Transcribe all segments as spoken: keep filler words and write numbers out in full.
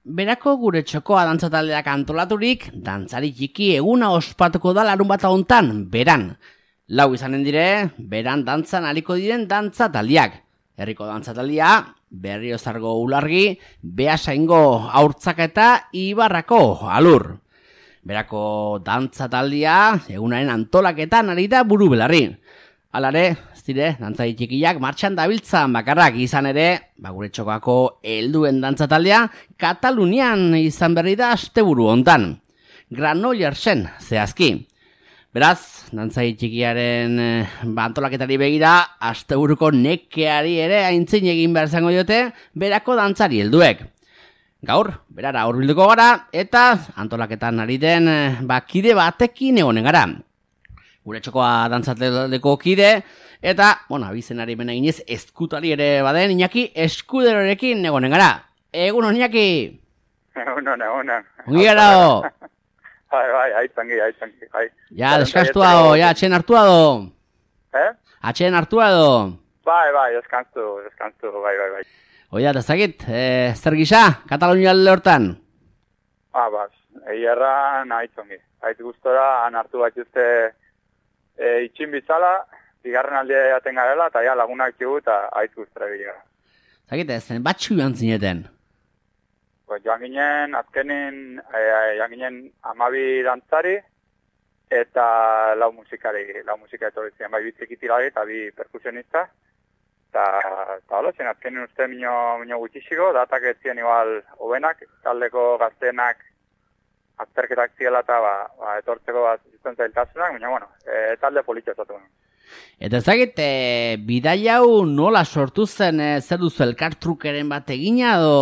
berako gure txokoa dantzataldeak antolaturik, dantzari txiki eguna ospatuko da larun bat hontan, beran. Lau izanen dire, beran dantzan aliko diren dantzataldiak. Herriko dantzataldia, Berriozargo ulargi, Beasaingo haurtzaka eta Ibarrako alur. Berako dantzataldia, egunaren antolaketan ari da buru belarri. Alare, ez dire, dantzai txikiak martxan dabiltzan bakarrak izan ere, ba gure txokako helduen dantzataldea, Katalunian izan berri da asteburu hontan. Granollersen zehazki. Beraz, dantzai txikiaren ba, antolaketari begira, asteburuko nekeari ere aintzin egin behar zango diote, berako dantzari helduek. Gaur, berara hurbilduko gara, eta antolaketan ari den ba, kide batekin egonen gara. Gure txokoa dantzataldeko kide, eta, bueno, abizenari bena ginez, eskutari ere baden, Iñaki Eskuderorekin egonen gara. Egun hon, Iñaki! Egunon, egunon. Ongi gara ho! Bai, bai, aitzangi, aitzangi, bai. Ja, deskastua do, ja, atxen hartua do. Eh? Atxen hartua do. Bai, bai, deskantu, deskantu, bai, bai, bai. Oia, eta zagit, eh, zer gisa, Katalunia alde hortan? Ah, bas, eierran aitzongi. Aitz gustora, han hartu bat juzte e, itxin bizala, bigarren aldea jaten garela, eta ja lagunak jugu, eta aitz gustora bila. Zagit, ez, batxu joan zineten? Pues joan ginen, azkenin, e, joan ginen amabi dantzari, eta lau musikari, lau musika etorri ziren, bai bitzikitilari eta bi perkusionista. Eta, eta hola, zen azkenin uste minio, minio gutxixiko, datak ez ziren igual hobenak, taldeko gaztenak azterketak ziela eta ba, ba, etortzeko bat zizten zailtasunak, baina, bueno, e, talde politxo zatu. Eta ezagit, e, bidai hau nola sortu zen, e, zer duzu elkartrukeren bat egina, do...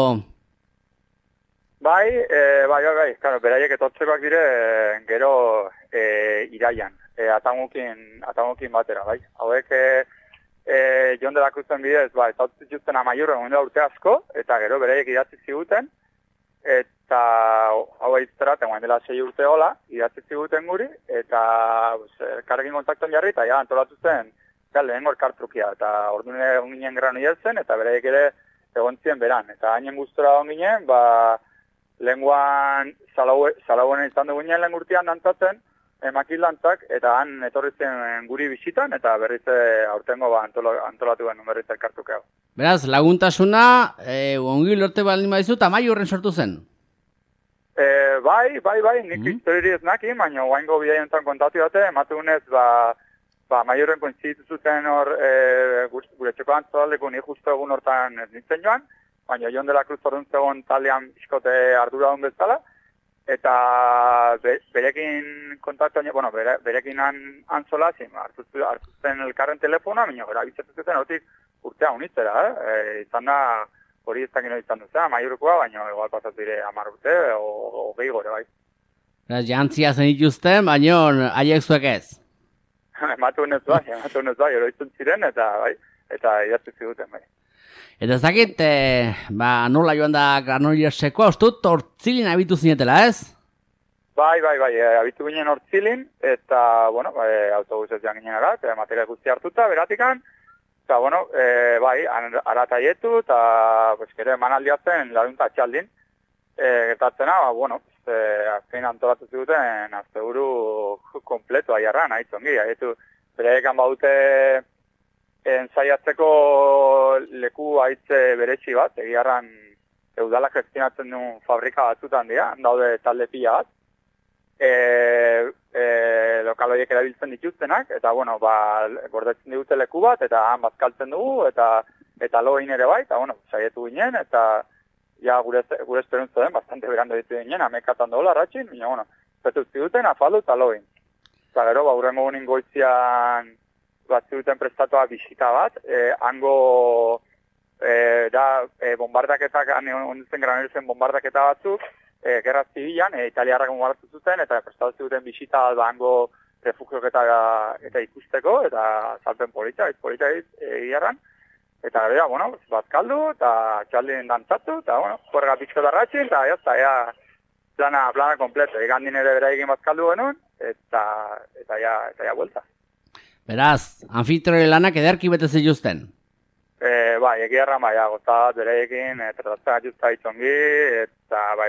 Bai, e, bai, bai, bai, claro, beraiek etortzekoak dire e, gero e, iraian, e, atamukin, atamukin batera, bai. Hauek, e, e, Jon de la Cruzen bidez, bai, ez hau zituzten amaiurren gondela urte asko, eta gero beraiek idatzi ziguten, eta hau eitzera, tengoen dela sei urte hola, idatzi ziguten guri, eta elkarrekin kontakton jarri, eta ja, antolatu zen, ja, lehenengo elkartrukia, eta orduan egon ginen Grano Iertzen, eta beraiek ere egon ziren beran, eta hainen gustora egon ginen, ba, lenguan salauen izan dugunean lehen urtean dantzatzen, emakil dantzak, eta han etorri zen guri bisitan, eta berriz aurtengo ba, antolo, antolatu genuen berriz elkartuke hau. Beraz, laguntasuna, e, ongi lorte baldin badizu, tamai horren sortu zen? E, bai, bai, bai, nik mm. historiri ez naki, baina guaingo bidei honetan kontatu dute, ematunez, ba, ba, maiorren kointzitu zuten hor, e, gure txoko antzaldeko nik justo egun hortan ez nintzen joan, baina Jon de la Cruz orduan zegoen taldean biskote ardura hon bezala, eta be, berekin kontaktu, bueno, bere, berekin han, antzola, zin, hartu, hartu zen elkarren telefona, baina gara bizatzen zuten hortik urtea unitzera, eh? E, izan da, hori ez dakino izan duzea, maiurukoa, baina igual pasatu dire hamar urte, o gehi gore, bai. Beraz, jantzia zen dituzten, baina haiek zuek ez? Ematu honez bai, ematu honez bai, oroitzen ziren, eta bai, eta idatzi ziguten, bai. Eta ez dakit, e, ba, nola joan da Granollersekoa, ustut, hortzilin abitu zinetela, ez? Bai, bai, bai, e, abitu ginen hortzilin, eta, bueno, e, autobusez joan ginen ara, eta materia guzti hartuta, beratikan, eta, bueno, e, bai, arataietu, eta, pues, kere, manaldiatzen, larunta txaldin, e, gertatzena, ba, bueno, e, azkein antolatu ziguten, asteburu kompletu aiarran, aitzongi, aietu, bereekan baute, ensaiatzeko leku haitze beretsi bat, egiarran eudala gestionatzen duen fabrika batzutan dira, daude talde pila bat, e, e, lokaloiek erabiltzen dituztenak, eta bueno, ba, gordetzen digute leku bat, eta han bazkaltzen dugu, eta eta loin ere bai, eta bueno, saietu ginen, eta ja gure, gure esperuntza den, bastante berando ditu ginen, amekatan dola ratxin, baina bueno, petuz diguten, afaldu eta loin. Eta gero, ba, urrengo gunin goitzian, bat zuten prestatua bisita bat, eh, hango eh, da eh, bombardaketak, onduzen Granollersen bombardaketa batzuk, eh, gerra zibilan, eh, italiarrak bombardatu zuten, eta prestatu zuten bisita bat hango refugiok eta, eta ikusteko, eta salpen polita, ez polita egiarran, eta gara, bueno, bazkaldu, eta txaldin dantzatu, eta, bueno, korrega pizko darratxin, eta jazta, ja, plana, plana kompleto, egandin ere bera egin bazkaldu genuen, eta, eta ja, eta ja, buelta. Beraz, anfitriore lanak ederki bete zituzten. E, bai, egiarra, bai, gozta bat bereekin, e, tratatzen atxuzta itzongi, eta bai,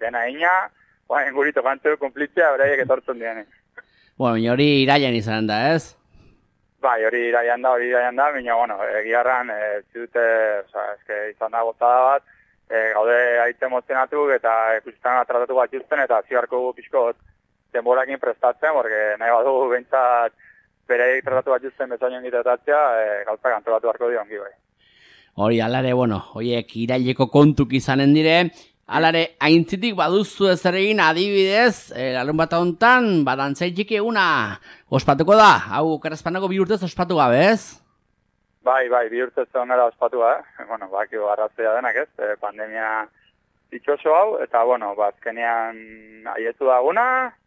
dena ina, baina gurito kantu kumplitzea, beraiek etortzen diene. Bueno, hori iraian izan da, ez? Bai, hori iraian da, hori iraian da, baina, bueno, egiarran, e, zidute, oza, eske izan da gozada bat, e, gaude aite emozionatu eta ikusitan tratatu bat justen, eta ziarko pixko denborakin prestatzen, porque nahi badu behintzat bereik tratatu bat justen bezaino engitetatzea, e, gauzak antolatu beharko dio ongi bai. Hori, alare, bueno, horiek iraileko kontuk izanen dire, alare, aintzitik baduzu ez egin adibidez, e, larun bat hontan, badantzai txiki eguna ospatuko da, hau Karazpanako bi urtez ospatu gabe, ez? Bai, bai, bi urtez onera ospatu da, bueno, baki arrazia denak ez, e, pandemia ditxoso hau, eta, bueno, bazkenean aietu daguna,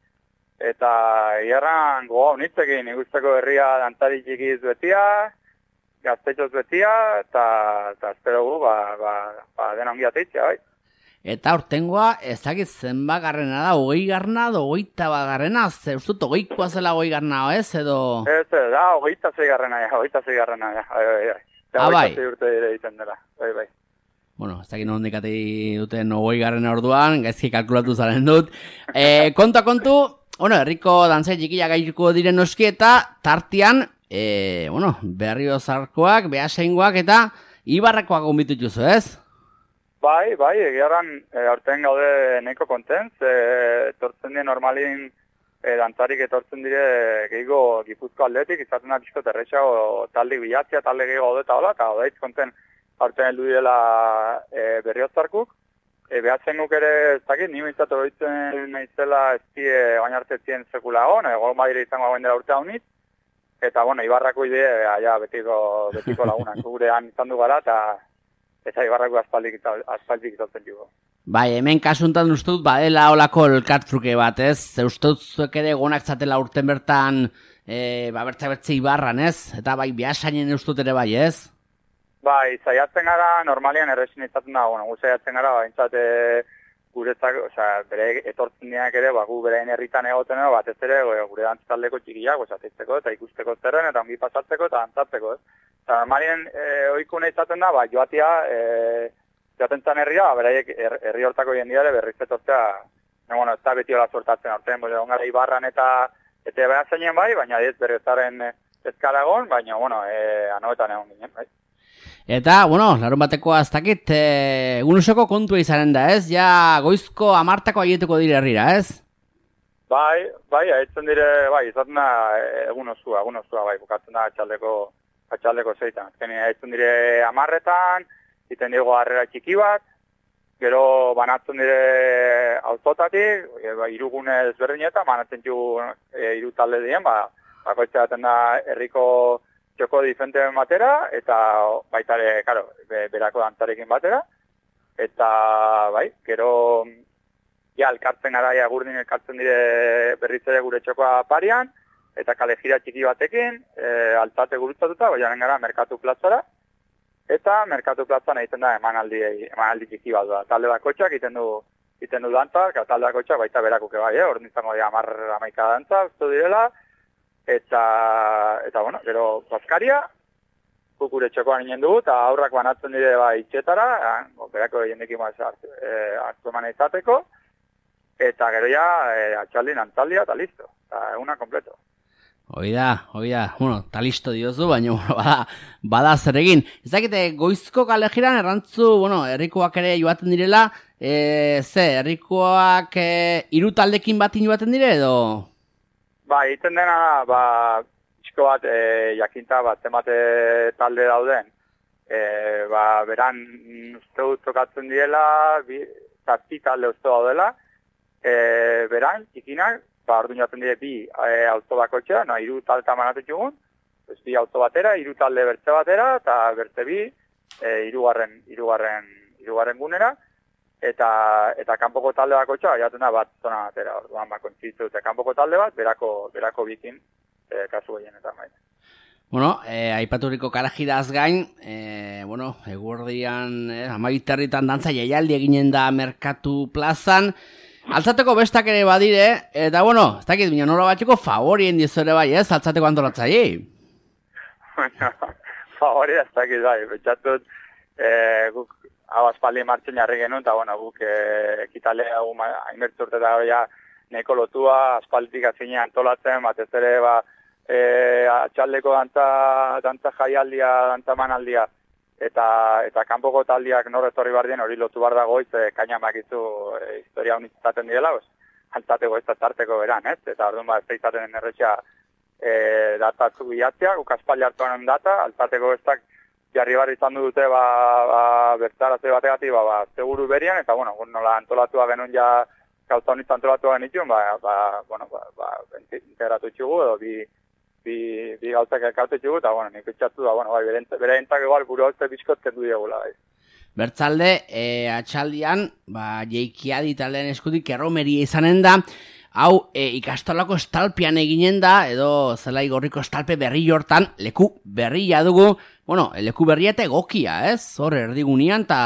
eta hierran goa unitzekin, igusteko herria dantzari txikiz betia, gaztetxoz betia, eta, eta espero gu, ba, ba, ba dena ongi ateitzea, bai. Eta urtengoa, ez dakit zenba garrena da, hogei garna, hogeita bat garrena, ze ustut, hogeikoa zela hogei garna, ez, edo... Ez, da, hogeita zei garrena, ja, hogeita zei garrena, ja, bai, bai, bai. Ah, bai. Hogeita zei urte dire egiten dela, bai, bai. Bueno, ez dakit nondik ati duten hogei garrena orduan, gaizki kalkulatu zaren dut. E, konta kontu, bueno, herriko dantzai txikia gaituko diren noski eta tartian, E, bueno, Berriozarkoak, Beasaingoak eta Ibarrakoak gonbitu dituzu, ez? Bai, bai, egiaran e, aurten gaude nahiko kontentz, e, etortzen dien normalin e, dantzarik etortzen dire gehiago Gipuzko aldetik, izaten da pixko terrexago talde bilatzea, talde gehiago gaude eta hola, eta gaude konten aurten heldu direla e, Berriozarkuk. E, Beasaingok ere, ez dakit, ni bintzatu horitzen naizela ez die, baina hartetzien sekula hon, egon badire izango hauen dela urte haunit. Eta, bueno, Ibarrako ide, ja, betiko, betiko lagunak gurean izan du gara, eta eta Ibarrako aspaldik, aspaldik izatzen dugu. Bai, hemen kasuntan ustut, badela olako elkartruke bat, ez? Ze ustut zuek ere gonak zatela urten bertan, e, ba, bertza-bertze Ibarran, ez? Eta bai, Beasainen ustut ere bai, ez? Bai, zaiatzen gara, normalian erresin izaten da, bueno, gu zaiatzen gara, baintzat, guretzak, osea, bere etortzen dianak ere, ba, gu berein herritan egoten, batez ere, gure dantzaldeko txikiak, osateitzeko, eta ikusteko zerren, eta ongi pasatzeko, eta dantzatzeko, ez? Eta normalien, e, oikune izaten da, ba, joatia, e, joaten zan herria, beraiek herri hortako jendiare berriz etortzea, no, bueno, ez da beti hola sortatzen horten, bole, ongara Ibarran eta, eta Beasainen bai, baina ez berrezaren ezkaragon, baina, bueno, e, anoetan egon ginen, bai. Eta, bueno, larun bateko aztakit, e, egun osoko kontua izanen da, ez? Ja, goizko amartako aietuko dire herrira, ez? Bai, bai, haitzen dire, bai, izaten da egun osua, egun osua, bai, bukatzen da atxaldeko, atxaldeko zeitan. Azken, haitzen dire amarretan, iten digo harrera txiki bat, gero banatzen dire autotatik, e, ba, irugune ezberdinetan, banatzen ju e, iru talde dien, ba, bakoitzea daten da herriko txoko difente batera, eta baita ere, karo, be, berako dantzarekin batera, eta, bai, gero, ja, elkartzen gara, ja, gurdin elkartzen dire berriz ere gure txokoa parian, eta kalejira txiki batekin, e, altate gurutzatuta, baina gara merkatu plazara, eta merkatu plazan egiten da emanaldi, emanaldi txiki bat da. Talde bakotxak egiten du, egiten du dantzak, eta talde bakotxak baita berakuke bai, eh? Orduan izango dira hamar hamaika dantza, uste direla, eta, eta bueno, gero bazkaria, kukure txokoan inen dugu, eta aurrak banatzen dire bai itxetara, eh, berako jendekin hartu eman izateko, eta gero ja, eh, atxaldin antzaldia, eta listo, eta eguna kompleto. Hoi da, hoi da, bueno, eta listo diozu, baina bueno, bada, bada zer egin. Ez dakite, goizko kalejiran errantzu, bueno, herrikoak ere joaten direla, e, ze, herrikoak e, hiru taldekin batin joaten dire edo? Ba, egiten dena, ba, txiko bat, e, jakinta bat, zenbate talde dauden, e, ba, beran uste dut tokatzen direla, bi, zazpi talde uste daudela, e, beran, txikinak, ba, orduan joaten dire bi e, auto bakotxea, no, hiru talde manatzen jugun, pues, bi auto batera, hiru talde bertze batera, eta bertze bi, e, hirugarren, hirugarren, hirugarren gunera, eta eta kanpoko talde bakotxa joaten da bat zona batera, orduan ba kontzitu eta kanpoko talde bat berako berako bikin e, kasu gehienetan bai. Bueno, eh, aipaturiko karajiraz gain, eh, bueno, eguerdian, eh, amabiterritan dantza jaialdi eginen da merkatu plazan, altzateko bestak ere badire, eta bueno, ez dakit, bina nola batxeko favorien dizore bai, ez, altzateko antolatzaile? Bueno, favori ez dakit bai, betxatut, eh, guk hau aspaldi martxen jarri genuen, eta bueno, guk e, ekitalea hainbertzu urte da ja neko lotua, aspalditik azinean antolatzen, batez ere ba, e, atxaldeko dantza, dantza jaialdia, dantza manaldia, eta eta kanpoko taldiak nor etorri behar dien hori lotu behar dago, e, kaina makizu e, historia honitzaten direla, pues, altzateko ez da tarteko beran, ez? Eta orduan ba, ez da izaten erretxea e, datatzuk bilatzea, guk aspaldi hartuan data, altzateko ez da jarri barri izan dute ba, ba, bertaratze bategatik ba, ba, seguru berian, eta bueno, nola antolatua genuen ja gauza honitza antolatua genituen, ba, ba, bueno, ba, ba, integratu txugu, edo bi, bi, bi gauzak elkarte txugu, eta bueno, nik betxatu da, bueno, bai, bere entzak egual buru hauste bizkot kendu diegula, bai. Bertzalde, e, atxaldian, ba, jeikia ditalen eskutik erromeria izanen da, hau e, ikastolako estalpian eginen da, edo zelai gorriko estalpe berri hortan, leku berria dugu, bueno, leku berria eta egokia, ez? Hor erdigunean, eta...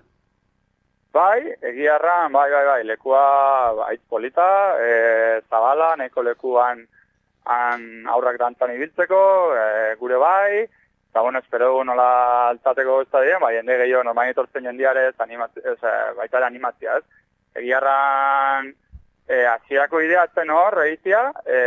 Bai, egiarran, bai, bai, bai, lekua baitz polita, e, zabala, neko lekuan han aurrak dantzan ibiltzeko, e, gure bai, eta bueno, espero dugu nola altzateko ez da dien, bai, jende gehiago, normali etortzen jendiare, ez, baita ere animatzia, ez? Egiarran, e, hasierako idea zen hor, egitea, e,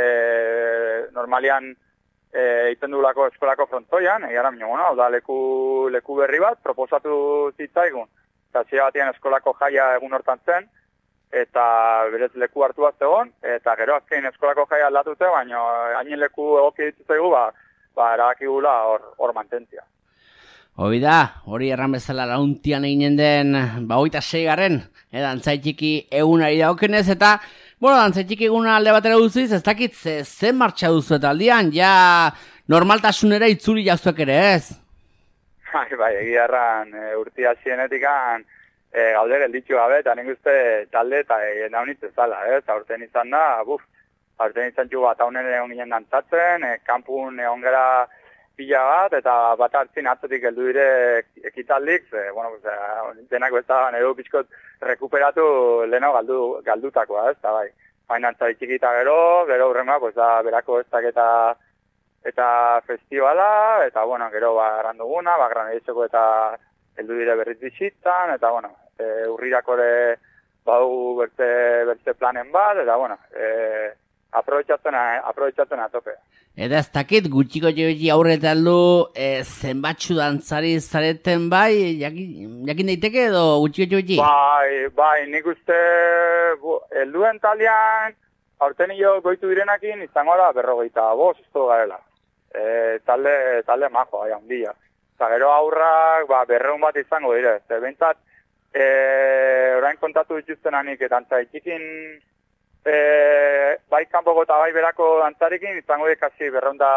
normalian egiten dugulako eskolako frontoian, egiarran, bueno, da leku, leku berri bat, proposatu zitzaigun, eta hasiera batean eskolako jaia egun hortan zen, eta berez leku hartu bat zegoen, eta gero azkein eskolako jaia aldatute, baina hainen leku egoki dituzaigu, ba, ba, erabakigula hor, hor mantentzia. Hoi da, hori erran bezala launtian eginen den, ba, hogeita seigarren, eh, dantzaitxiki egunari daukenez, eta, bueno, dantzaitxiki eguna alde batera duzuiz, ez dakit ze, zen martxa duzu eta aldian, ja normaltasunera itzuli jauzuek ere, ez? Bai, bai, egia erran, e, urtia zienetikan, e, gaude gelditxu gabe, eta nik uste talde eta egin daunitz ezala, ez? Aurten izan da, buf, aurten izan txu bat haunen egon ginen dantzatzen, e, kampun egon gara pila bat, eta bat hartzin atzetik heldu dire ekitaldik, ze, bueno, pues, denak bestaban edo pixkot rekuperatu leheno galdu, galdutakoa, ez? Eta bai, baina txikita gero, gero hurrengoa, pues, da, berako ez eta eta festivala, eta, bueno, gero, ba, erranduguna, ba, granadizeko eta heldu dire berriz bizitzan, eta, bueno, e, urrirako ere bau bertze, bertze planen bat, eta, bueno, e, aprobetxatzen, aprobetxatzen atope. Eta ez dakit, gutxiko joetxi aurretan du, e, zenbatxu dantzari zareten bai, jakin, jakin daiteke edo gutxiko joetxi? Bai, bai, nik uste, bu, helduen talian, aurten hilo goitu direnakin, izango da berrogeita bost, ez garela. E, talde, talde majo, bai, handia. Eta gero aurrak, ba, berreun bat izango dire. Zer behintzat, e, orain kontatu dituzten anik, dantzaikikin, e, bai kanpoko eta bai berako dantzarekin, izango dikasi berreunda,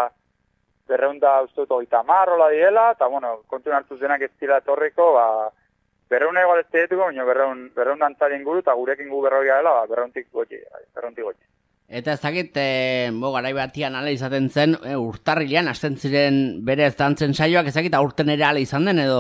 berreunda ustut ogeita marrola diela, eta, bueno, kontun hartuz denak ez dira etorriko, ba, berreun egoal ez dietuko, baina berreun, berreun dantzaren guru, eta gurekin gu berroia dela, ba, berreuntik gotxi, berreuntik gotxi. Eta ez dakit, e, bo, garai batian ala izaten zen, e, urtarrilean, hasten ziren berez dantzen saioak, ez dakit aurten ere ala izan den edo?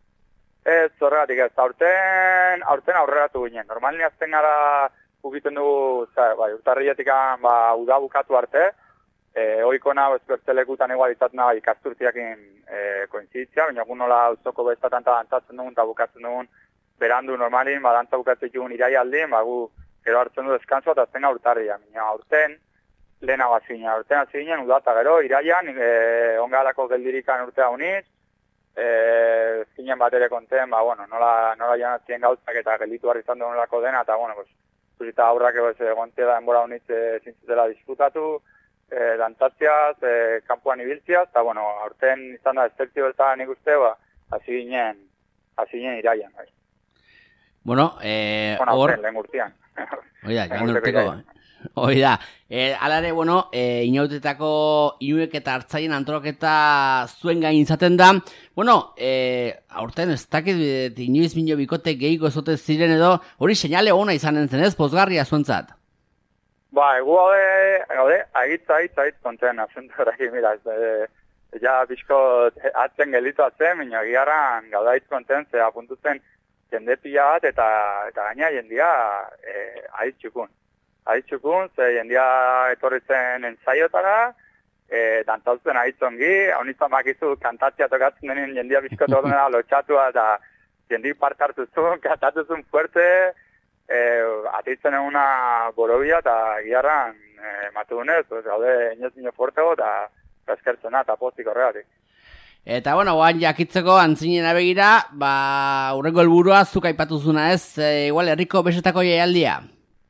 Ez, horregatik ez, aurten, aurten aurreratu ginen. Normalni azten gara ukiten dugu, za, bai, urtarriletik ba, uda bukatu arte, e, oikona bezbertelekutan egual izaten bai, ikasturtiakin e, koinzitzia, baina egun nola uzoko bestatan eta dantzatzen dugun eta bukatzen dugun berandu normalin, ba, dantza bukatzen dugun irai aldin, ba, gu, gero hartzen du deskanso eta azten urtarria. Mina, aurten, lehena bazina, aurten azinen, udata gero, iraian, e, ongalako geldirikan urtea uniz, e, zinen bat ere konten, ba, bueno, nola, nola janatzien gauzak eta gelditu harri izan nolako dena, eta, bueno, pues, zurita aurrak ego ez egonte da enbora uniz e, zintzutela disputatu, e, dantzatziaz, e, kampuan ibiltziaz, eta, bueno, aurten izan da, estertzio eta nik uste, ba, hasi ginen, hasi ginen iraian, bai. Bueno, eh, bueno, hor... aurten, lehen urtean. Oida, joan urteko. Oida, e, alare, bueno, e, inautetako inuek eta hartzaien antolaketa zuen gain izaten da. Bueno, e, aurten ez dakit inoiz minio bikote gehiko ezote ziren edo, hori seinale ona izanen zen ez, pozgarria zuentzat? Ba, egu haude, haude, agitza, agitza, agitza, konten, asuntorakin, mira, ez, e, ja, bizko atzen gelitu atzen, minio egiarran gauda agitz konten, ze apuntutzen jende pila bat, eta, eta gaina jendia e, ahitzukun. Ahitzukun, ze jendia etorri zen ensaiotara, e, dantautzen ahitzongi, hau nizan bakizu kantatzia tokatzen denin jendia bizkotu ordena lotxatua, eta jendi parte hartuzun, katatuzun fuerte, eh, atitzen eguna borobia eta giarran eh, matudunez, pues, gaude inoz ino fuertego eta eskertzena eta pozik horregatik. Eta, bueno, guan jakitzeko antzinena begira, ba, urrengo helburua zuk aipatuzuna ez, e, igual, herriko besetako jaialdia.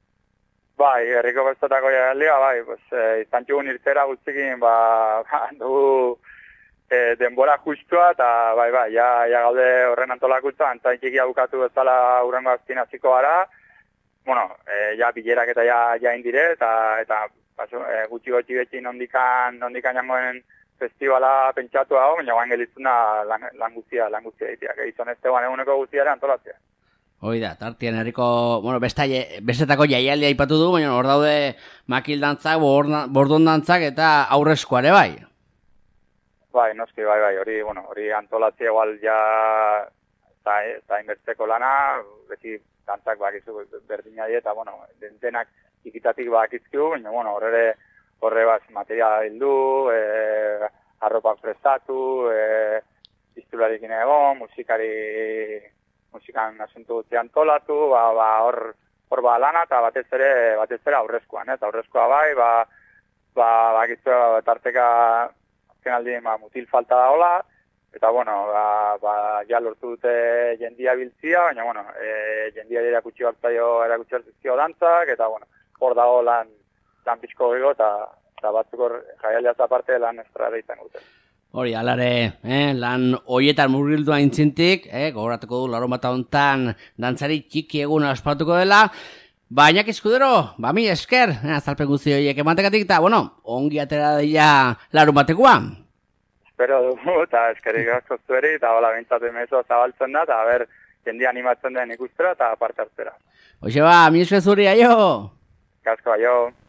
Bai, herriko besetako jaialdia, bai, pues, e, izan txugun irtera guztikin, ba, ba dugu e, denbora justua, eta bai, bai, ja, ja gaude horren antolakutza, antzai txikia bukatu bezala urrengo azkin hasiko gara, bueno, e, ja bilerak eta ja, ja indire, eta, eta paso, e, gutxi gotxi betxi nondikan, nondikan jangoen festivala pentsatu hau, baina guain gelitzuna lan, lan guztia, lan guztia egiteak. Izan ez teguan eguneko guztiara antolatzea. Hoi da, tartien herriko, bueno, besta, bestetako jaialdia aipatu du, baina hor daude makildantzak, bordondantzak eta aurrezkoare bai. Bai, noski, bai, bai, hori, bueno, hori antolatzea igual ja eta, eta inbertzeko lana, beti dantzak bakizu berdina die, eta, bueno, denak ikitatik bakizkiu, baina, bueno, horre horre baz materiala bildu, e, arropak prestatu, e, iztularikin egon, musikari, musikan asuntu gutzi antolatu, ba, ba, hor, hor ba lana, eta batez ere, batez ere aurrezkoan, eta aurrezkoa bai, ba, ba, bakitzu, tarteka, azken aldi, ba, mutil falta da hola, eta, bueno, ba, ba, ja lortu dute jendia biltzia, baina, bueno, e, jendia erakutsi hartzaio, erakutsi hartzizkio dantzak, eta, bueno, hor dago lan, lan pixko gego, eta, eta batzuk hor jaialdiaz aparte lan estrara izan guten. Hori, alare, eh, lan hoietan murgildu aintzintik, eh, gogoratuko du larun bat hontan dantzari txiki eguna ospatuko dela, baina eskudero, ba mi esker, eh, azalpen guzti horiek ematekatik, eta, bueno, ongi atera daia larun batekoa. Espero dugu, eta eskerik asko zueri, eta hola, bintzatu mezu zabaltzen da, eta ber, jendi animatzen den ikustera, eta parte hartzera. Hoxe ba, mi esker zuri, aio! Kasko, aio!